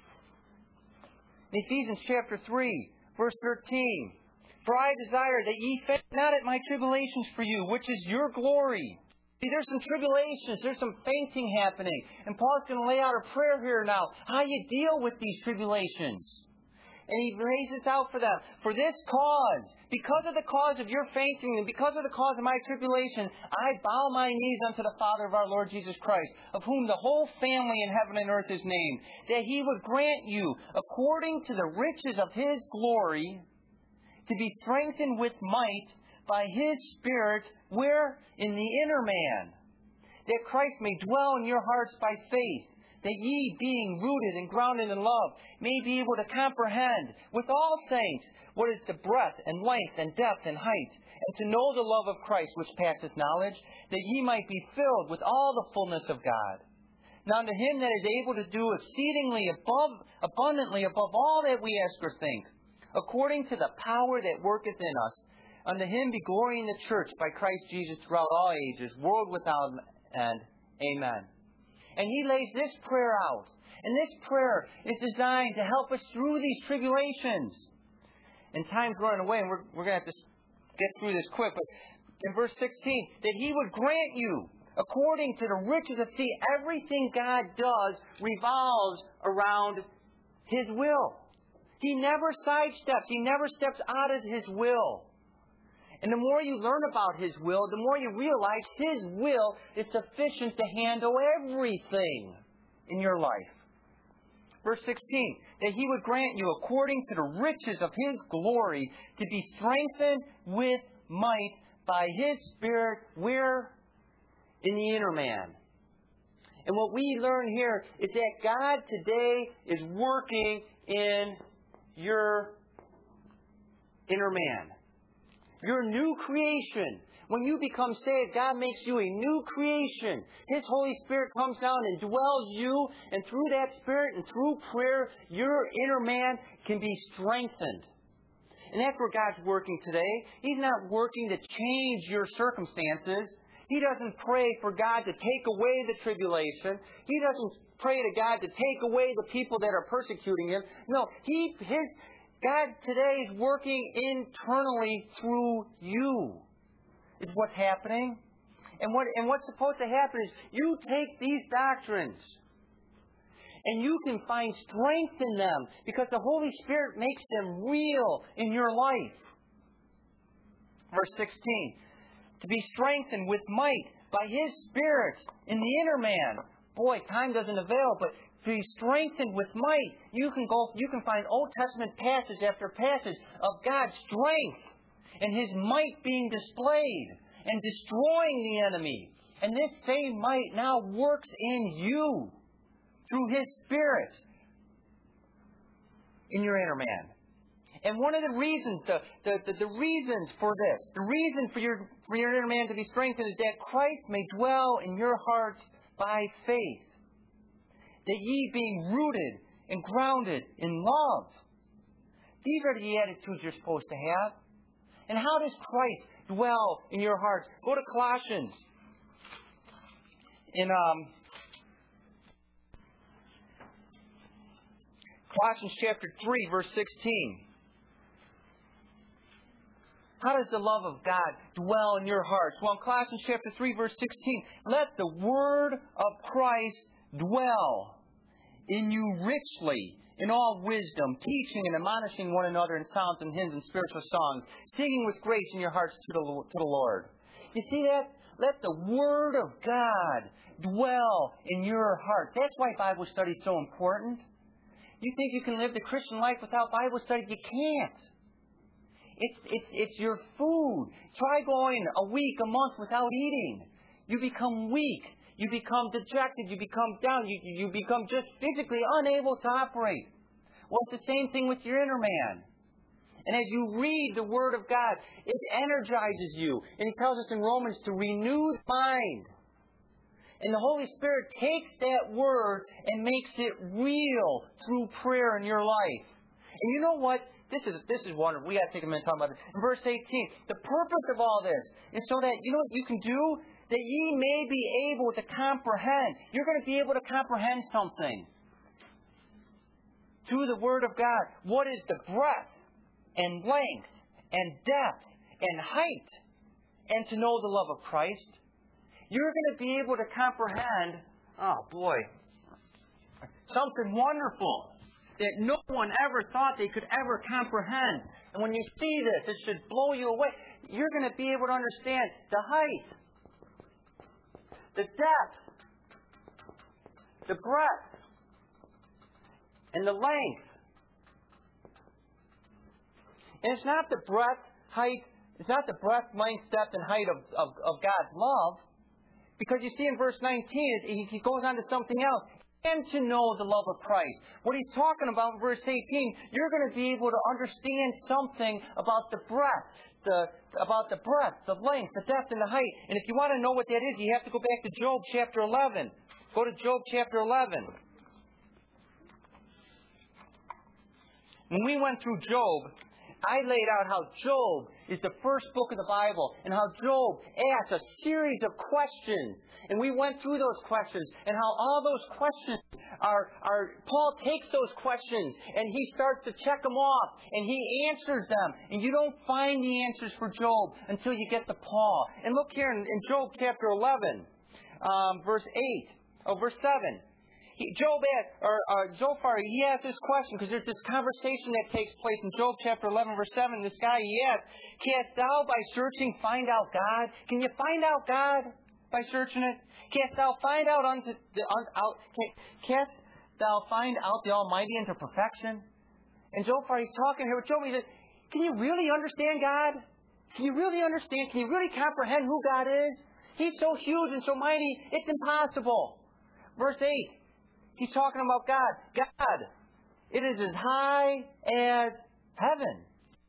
In Ephesians chapter three, verse thirteen. For I desire that ye faint not at my tribulations for you, which is your glory. See, there's some tribulations, there's some fainting happening. And Paul's going to lay out a prayer here now, how you deal with these tribulations. And he lays this out for them. For this cause, because of the cause of your fainting and because of the cause of my tribulation, I bow my knees unto the Father of our Lord Jesus Christ, of whom the whole family in heaven and earth is named, that He would grant you, according to the riches of His glory, to be strengthened with might by His Spirit, where? In the inner man, that Christ may dwell in your hearts by faith, that ye, being rooted and grounded in love, may be able to comprehend with all saints what is the breadth and length and depth and height, and to know the love of Christ which passeth knowledge, that ye might be filled with all the fullness of God. Now unto Him that is able to do exceedingly above, abundantly above all that we ask or think, according to the power that worketh in us, unto Him be glory in the church by Christ Jesus throughout all ages, world without end. Amen. And he lays this prayer out. And this prayer is designed to help us through these tribulations. And time's running away, and we're, we're going to have to get through this quick. But in verse sixteen, that He would grant you, according to the riches of... See, everything God does revolves around His will. He never sidesteps. He never steps out of His will. And the more you learn about His will, the more you realize His will is sufficient to handle everything in your life. Verse sixteen, that He would grant you, according to the riches of His glory, to be strengthened with might by His Spirit, where? In the inner man. And what we learn here is that God today is working in your inner man. Your new creation. When you become saved, God makes you a new creation. His Holy Spirit comes down and dwells you, and through that Spirit and through prayer, your inner man can be strengthened. And that's where God's working today. He's not working to change your circumstances. He doesn't pray for God to take away the tribulation. He doesn't pray to God to take away the people that are persecuting Him. No, He, His... God today is working internally through you. Is what's happening. And what and what's supposed to happen is you take these doctrines and you can find strength in them because the Holy Spirit makes them real in your life. Verse sixteen. To be strengthened with might by His Spirit in the inner man. Boy, time doesn't avail, but to be strengthened with might. You can go. You can find Old Testament passage after passage of God's strength and His might being displayed and destroying the enemy. And this same might now works in you through His Spirit in your inner man. And one of the reasons, the, the, the, the reasons for this, the reason for your for your inner man to be strengthened is that Christ may dwell in your hearts by faith. That ye, being rooted and grounded in love. These are the attitudes you're supposed to have. And how does Christ dwell in your hearts? Go to Colossians. In um, Colossians chapter three, verse sixteen. How does the love of God dwell in your hearts? Well, in Colossians chapter three, verse sixteen, let the word of Christ dwell in you richly, in all wisdom, teaching and admonishing one another in psalms and hymns and spiritual songs, singing with grace in your hearts to the, to the Lord. You see that? Let the Word of God dwell in your heart. That's why Bible study is so important. You think you can live the Christian life without Bible study? You can't. It's, it's, it's your food. Try going a week, a month without eating. You become weak. You become dejected. You become down. You, you become just physically unable to operate. Well, it's the same thing with your inner man. And as you read the Word of God, it energizes you. And He tells us in Romans to renew the mind. And the Holy Spirit takes that Word and makes it real through prayer in your life. And you know what? This is this is wonderful. We got to take a minute to talk about it. In verse eighteen, the purpose of all this is so that, you know what you can do? That ye may be able to comprehend. You're going to be able to comprehend something through the Word of God. What is the breadth and length and depth and height, and to know the love of Christ? You're going to be able to comprehend, oh boy, something wonderful that no one ever thought they could ever comprehend. And when you see this, it should blow you away. You're going to be able to understand the height, the depth, the breadth, and the length. And it's not the breadth, height, it's not the breadth, length, depth, and height of, of, of God's love. Because you see in verse nineteen, he goes on to something else. And to know the love of Christ. What he's talking about in verse eighteen, you're going to be able to understand something about the breadth, the, about the breadth, the length, the depth, and the height. And if you want to know what that is, you have to go back to Job chapter eleven. Go to Job chapter eleven. When we went through Job, I laid out how Job is the first book of the Bible and how Job asks a series of questions. And we went through those questions and how all those questions are, are Paul takes those questions and he starts to check them off and he answers them. And you don't find the answers for Job until you get to Paul. And look here in, in Job chapter eleven, um, verse eight, oh, verse seven. He, Job asked, or, or Zophar, he asked this question because there's this conversation that takes place in Job chapter eleven, verse seven. This guy, he asked, "Canst thou by searching find out God?" Can you find out God by searching it? Canst thou find out unto the un, out? Canst thou find out the Almighty into perfection? And Zophar, he's talking here with Job. He said, "Can you really understand God? Can you really understand? Can you really comprehend who God is? He's so huge and so mighty, it's impossible." Verse eight. He's talking about God. God, it is as high as heaven.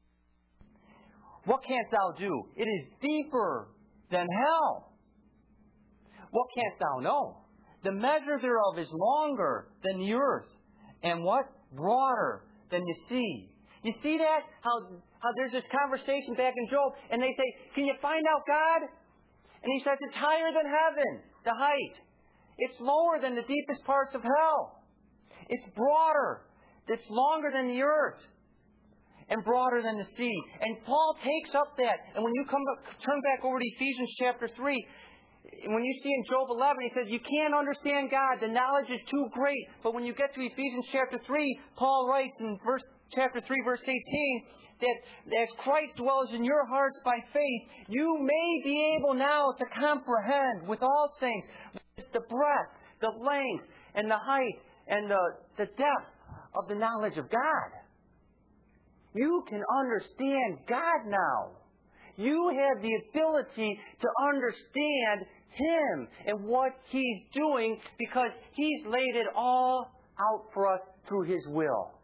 What canst thou do? It is deeper than hell. What canst thou know? The measure thereof is longer than the earth, and what? Broader than the sea. You see that? How, how there's this conversation back in Job, and they say, "Can you find out God?" And he says, "It's higher than heaven, the height. It's lower than the deepest parts of hell. It's broader. It's longer than the earth. And broader than the sea." And Paul takes up that. And when you come back, turn back over to Ephesians chapter three, when you see in Job eleven, he says, you can't understand God. The knowledge is too great. But when you get to Ephesians chapter three, Paul writes in verse chapter three, verse eighteen, that as Christ dwells in your hearts by faith, you may be able now to comprehend with all saints the breadth, the length, and the height, and the, the depth of the knowledge of God. You can understand God now. You have the ability to understand Him and what He's doing because He's laid it all out for us through His will.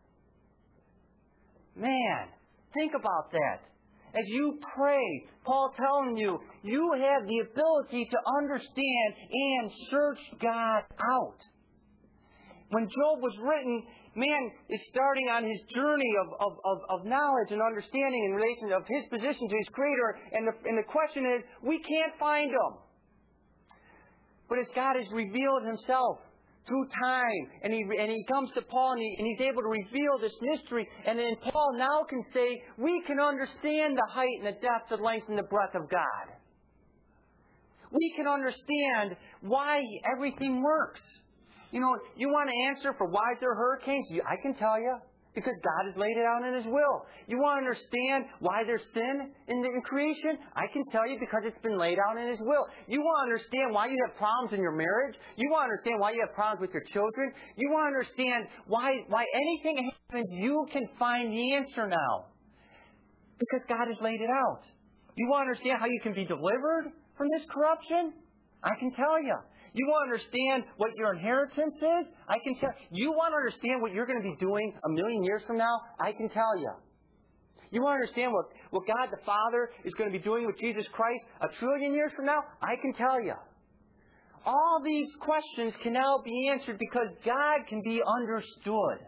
Man, think about that. As you pray, Paul telling you, you have the ability to understand and search God out. When Job was written, man is starting on his journey of, of, of, of knowledge and understanding in relation of his position to his Creator. And the, and the question is, we can't find Him. But as God has revealed Himself through time, and he and he comes to Paul, and, he, and he's able to reveal this mystery, and then Paul now can say, we can understand the height and the depth, the length, and the breadth of God. We can understand why everything works. You know, you want an answer for why there are hurricanes? I can tell you. Because God has laid it out in His will. You want to understand why there's sin in, the, in creation? I can tell you because it's been laid out in His will. You want to understand why you have problems in your marriage? You want to understand why you have problems with your children? You want to understand why, why anything happens, you can find the answer now. Because God has laid it out. You want to understand how you can be delivered from this corruption? I can tell you. You want to understand what your inheritance is? I can tell you. You want to understand what you're going to be doing a million years from now? I can tell you. You want to understand what, what God the Father is going to be doing with Jesus Christ a trillion years from now? I can tell you. All these questions can now be answered because God can be understood.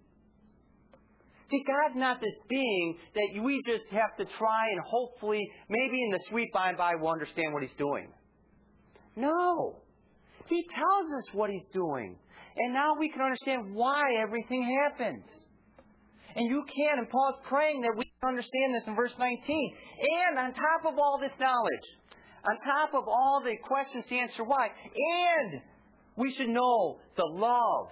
See, God's not this being that we just have to try and hopefully, maybe in the sweet by and by, we'll understand what He's doing. No. He tells us what He's doing. And now we can understand why everything happens. And you can, and Paul's praying that we can understand this in verse nineteen. And on top of all this knowledge, on top of all the questions to answer why, and we should know the love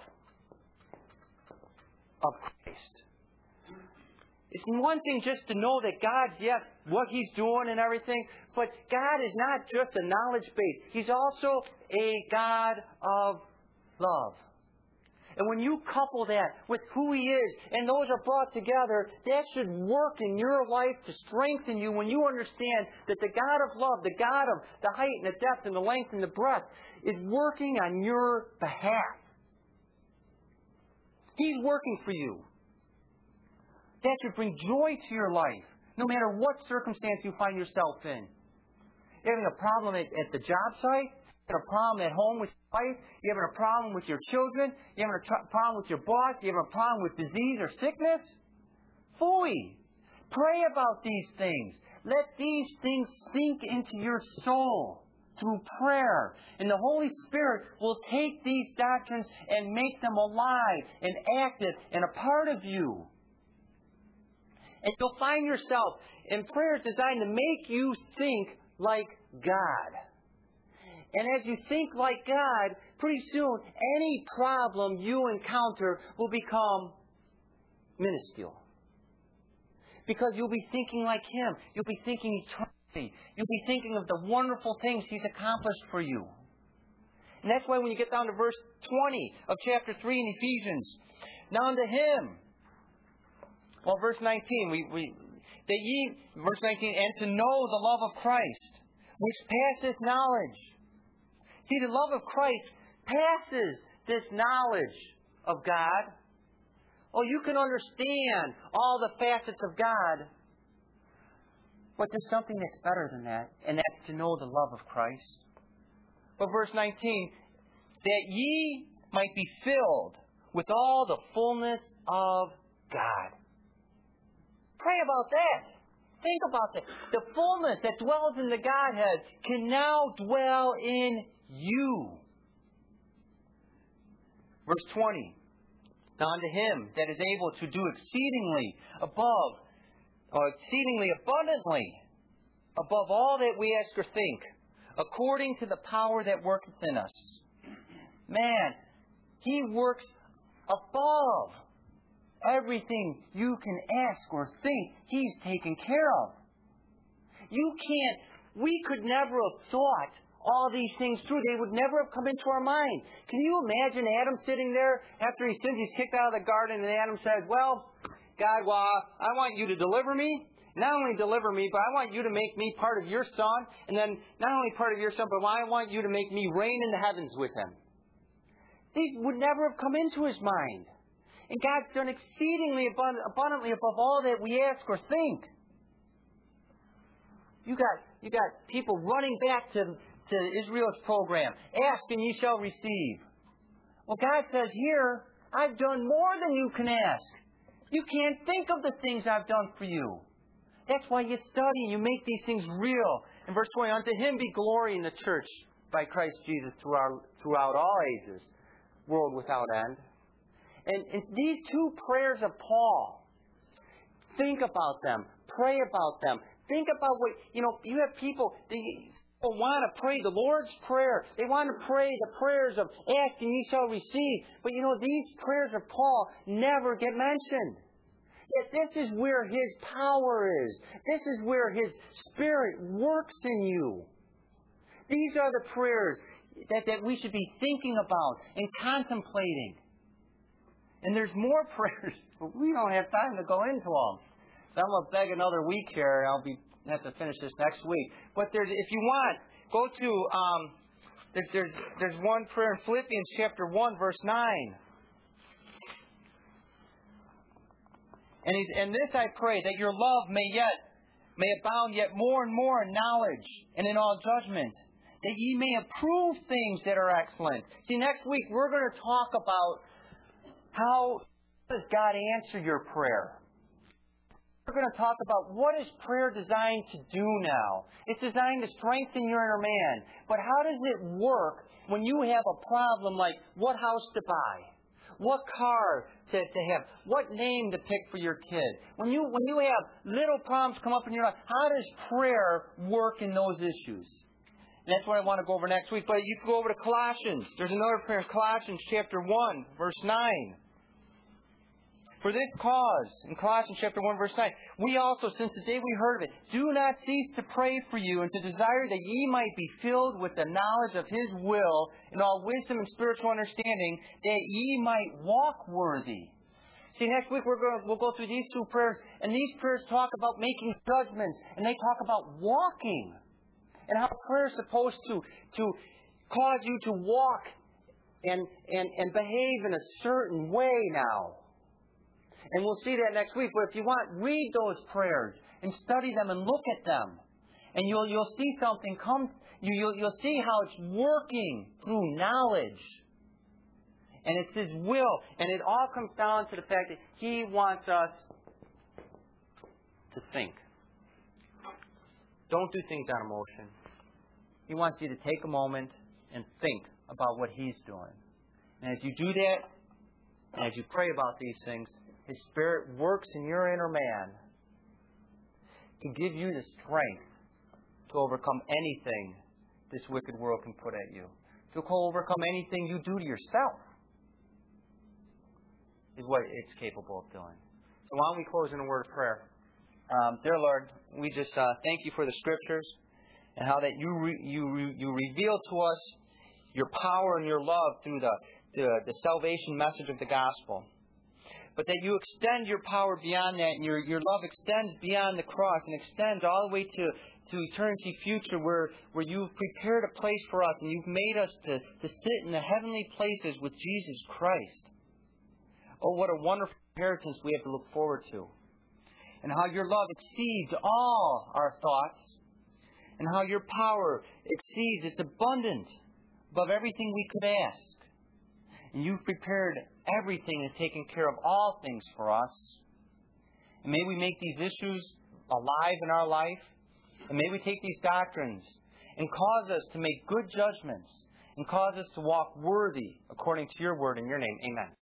of Christ. It's one thing just to know that God's, yes, what He's doing and everything, but God is not just a knowledge base. He's also a God of love. And when you couple that with who He is, and those are brought together, that should work in your life to strengthen you when you understand that the God of love, the God of the height and the depth and the length and the breadth, is working on your behalf. He's working for you. That should bring joy to your life, no matter what circumstance you find yourself in. You're having a problem at, at the job site? You're having a problem at home with your wife? You're having a problem with your children? You're having a tr- problem with your boss? You're having a problem with disease or sickness? Fooey! Pray about these things. Let these things sink into your soul through prayer. And the Holy Spirit will take these doctrines and make them alive and active and a part of you. And you'll find yourself, and prayer is designed to make you think like God. And as you think like God, pretty soon any problem you encounter will become minuscule. Because you'll be thinking like Him. You'll be thinking eternally. You'll be thinking of the wonderful things He's accomplished for you. And that's why when you get down to verse twenty of chapter three in Ephesians, now unto Him. Well, verse nineteen, we, we that ye, verse nineteen, and to know the love of Christ, which passeth knowledge. See, the love of Christ passes this knowledge of God. Oh, you can understand all the facets of God. But there's something that's better than that, and that's to know the love of Christ. But verse nineteen, that ye might be filled with all the fullness of God. Pray about that. Think about that. The fullness that dwells in the Godhead can now dwell in you. Verse twenty. Now unto Him that is able to do exceedingly above, or exceedingly abundantly, above all that we ask or think, according to the power that worketh in us. Man, He works above everything you can ask or think. He's taken care of. You can't, we could never have thought all these things through. They would never have come into our mind. Can you imagine Adam sitting there after he sins, he's kicked out of the garden, and Adam says, well, God, well, I want you to deliver me. Not only deliver me, but I want you to make me part of your Son. And then not only part of your Son, but I want you to make me reign in the heavens with Him. These would never have come into his mind. And God's done exceedingly abundantly above all that we ask or think. You got you got people running back to, to Israel's program. Ask and ye shall receive. Well, God says here, I've done more than you can ask. You can't think of the things I've done for you. That's why you study and you make these things real. In verse twenty, unto Him be glory in the church by Christ Jesus throughout, throughout all ages, world without end. And, and these two prayers of Paul, think about them. Pray about them. Think about what, you know, you have people, they want to pray the Lord's Prayer. They want to pray the prayers of ask and ye shall receive. But you know, these prayers of Paul never get mentioned. Yet this is where His power is. This is where His Spirit works in you. These are the prayers that, that we should be thinking about and contemplating. And there's more prayers, but we don't have time to go into them. So I'm going to beg another week here, and I'll be have to finish this next week. But there's, if you want, go to um, there's there's there's one prayer in Philippians chapter one, verse nine. And he's, and this I pray, that your love may yet may abound yet more and more in knowledge and in all judgment, that ye may approve things that are excellent. See, next week we're going to talk about how does God answer your prayer. We're going to talk about what is prayer designed to do now. It's designed to strengthen your inner man. But how does it work when you have a problem like what house to buy, what car to, to have, what name to pick for your kid? When you when you have little problems come up in your life, how does prayer work in those issues? And that's what I want to go over next week. But you can go over to Colossians. There's another prayer, Colossians chapter one, verse nine. For this cause, in Colossians chapter one, verse nine, we also, since the day we heard of it, do not cease to pray for you and to desire that ye might be filled with the knowledge of His will in all wisdom and spiritual understanding, that ye might walk worthy. See, next week we're going to, we'll go through these two prayers, and these prayers talk about making judgments, and they talk about walking, and how prayer is supposed to, to cause you to walk and, and, and behave in a certain way now. And we'll see that next week. But if you want, read those prayers and study them and look at them. And you'll you'll see something come. You, you'll, you'll see how it's working through knowledge. And it's His will. And it all comes down to the fact that He wants us to think. Don't do things on emotion. He wants you to take a moment and think about what He's doing. And as you do that, and as you pray about these things, His Spirit works in your inner man to give you the strength to overcome anything this wicked world can put at you. To overcome anything you do to yourself is what it's capable of doing. So why don't we close in a word of prayer? Um, dear Lord, we just uh, thank You for the Scriptures and how that You re- you re- You reveal to us Your power and Your love through the, the the salvation message of the gospel. But that You extend Your power beyond that, and Your, your love extends beyond the cross and extends all the way to, to eternity future where, where You've prepared a place for us and You've made us to, to sit in the heavenly places with Jesus Christ. Oh, what a wonderful inheritance we have to look forward to. And how Your love exceeds all our thoughts, and how Your power exceeds, it's abundant above everything we could ask. And You've prepared everything and taken care of all things for us. And may we make these issues alive in our life. And may we take these doctrines and cause us to make good judgments and cause us to walk worthy according to Your word in Your name. Amen.